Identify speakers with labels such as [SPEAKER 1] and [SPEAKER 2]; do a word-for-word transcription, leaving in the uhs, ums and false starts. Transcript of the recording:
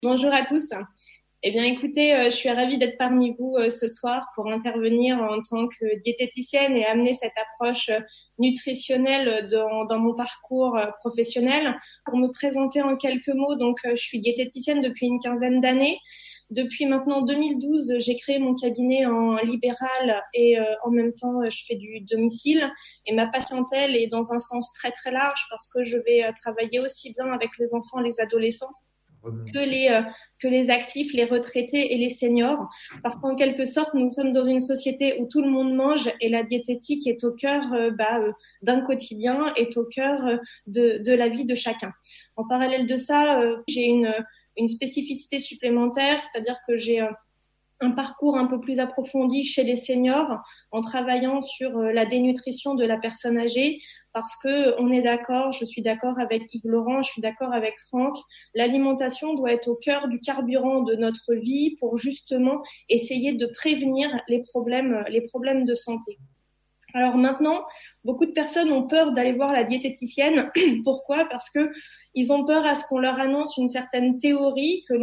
[SPEAKER 1] Bonjour à tous. Eh bien, écoutez, euh, je suis ravie d'être parmi vous euh, ce soir pour intervenir en tant que diététicienne et amener cette approche euh, nutritionnelle dans, dans mon parcours euh, professionnel. Pour me présenter en quelques mots, donc, euh, je suis diététicienne depuis une quinzaine d'années. Depuis maintenant deux mille douze, j'ai créé mon cabinet en libéral et euh, en même temps, je fais du domicile. Et ma patientèle est dans un sens très très large parce que je vais euh, travailler aussi bien avec les enfants et les adolescents que les, euh, que les actifs, les retraités et les seniors. Parce qu'en quelque sorte, nous sommes dans une société où tout le monde mange et la diététique est au cœur euh, bah, euh, d'un quotidien, est au cœur euh, de, de la vie de chacun. En parallèle de ça, euh, j'ai une, une spécificité supplémentaire, c'est-à-dire que j'ai euh, un parcours un peu plus approfondi chez les seniors en travaillant sur la dénutrition de la personne âgée parce que on est d'accord, je suis d'accord avec Yves Laurent, je suis d'accord avec Franck, l'alimentation doit être au cœur du carburant de notre vie pour justement essayer de prévenir les problèmes, les problèmes de santé. Alors maintenant, beaucoup de personnes ont peur d'aller voir la diététicienne. Pourquoi? Parce que ils ont peur à ce qu'on leur annonce une certaine théorie que